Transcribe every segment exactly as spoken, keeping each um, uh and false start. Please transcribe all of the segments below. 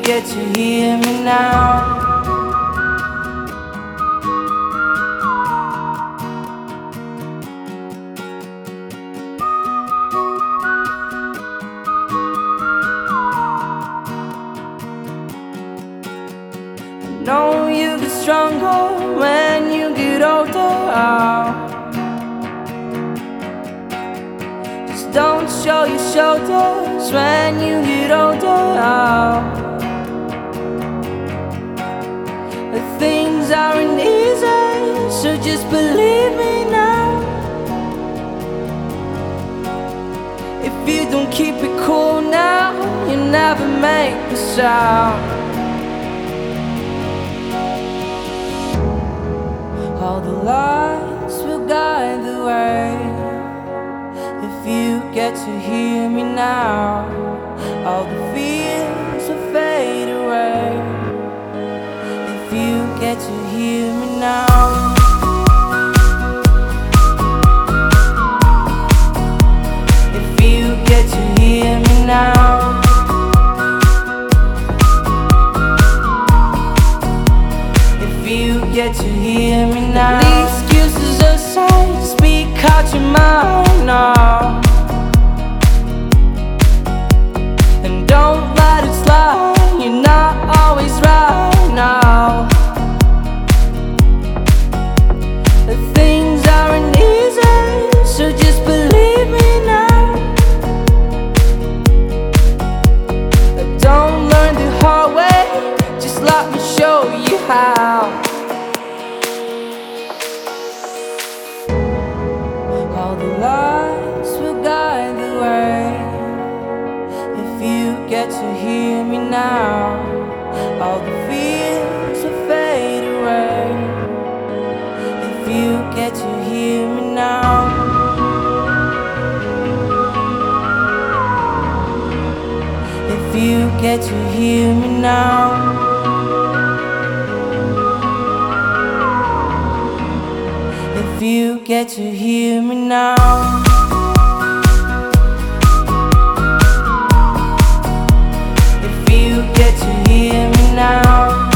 get to hear me now. Know you get stronger when you get older. Just don't show your shoulders when you get older. Things aren't easy, so just believe me now. If you don't keep it cool now, you never make a sound. All the lights will guide the way. If you get to hear me now, all the fears will fade away. If you get to hear me now. If you get to hear me now. If you get to hear me now. The excuses aside, speak out your mind now. And don't let it slide, you're not always right now. The things aren't easy, so just believe me now. Don't learn the hard way, just let me show you how. All the lights will guide the way. If you get to hear me now, all the fears will fade away. If you get to hear me now. If you get to hear me now. If you get to hear me now. If you get to hear me now.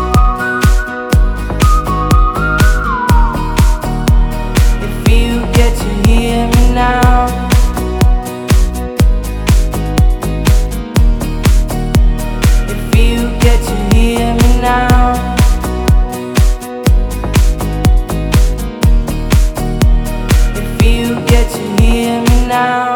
If you get to hear me now. If you get to hear me now. If you get to hear me now.